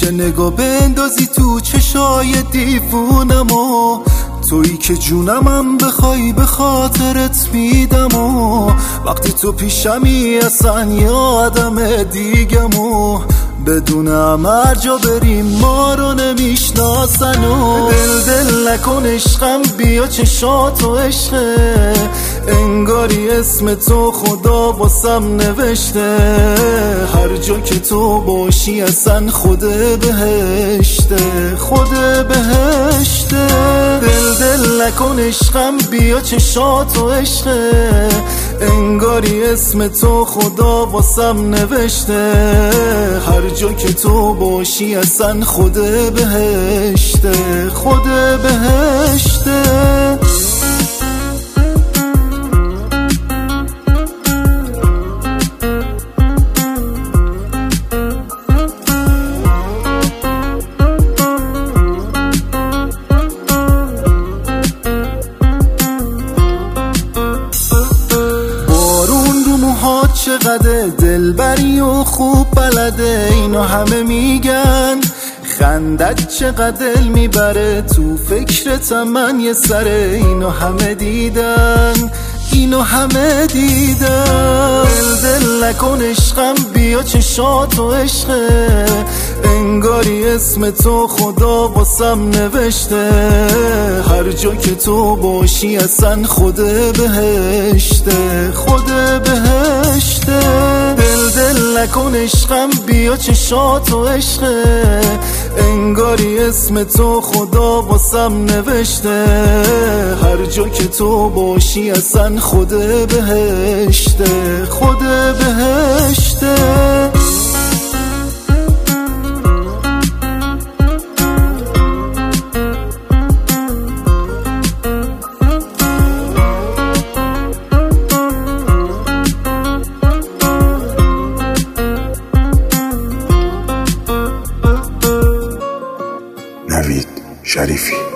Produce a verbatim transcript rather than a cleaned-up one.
که نگاه بندازی تو چشای دیوونم و تویی که جونمم بخوای به خاطرت میدم و وقتی تو پیشمی اصلا یه آدم دیگم و بدونم هر جا بریم ما رو نمیشناسن و دل دل نکن عشقم بیا چشاتو عشقه انگاری اسم تو خدا واسم نوشته هر جا که تو باشی اصلا خود بهشته خود بهشته دل دل نکن عشقم بیا چشاتو عشقه انگاری اسم تو خدا واسم نوشته هر جا که تو باشی اصلا خود بهشته خود بهشته چقدر دلبری و خوب بلده اینو همه میگن خندت چقدر دل میبره تو فکرتم من یه سره اینو همه دیدن اینو همه دیدن دل دل نکن عشقم بیا چشاتو عشقه انگاری اسم تو خدا واسم نوشته هر جا که تو باشی اصلا خود بهشته خود بهشته دل دل نکن عشقم بیا چشاتو عشقه انگاری اسم تو خدا واسم نوشته هر جا که تو باشی اصلا خود بهشته خود بهشته نوید شریفی.